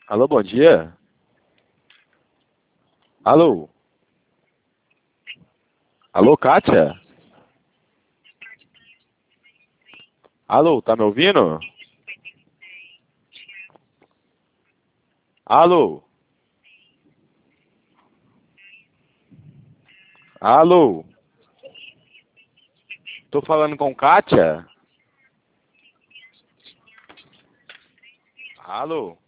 Alô, bom dia. Alô? Alô, Kátia? Alô, tá me ouvindo? Alô? Alô? Tô falando com Kátia? Alô?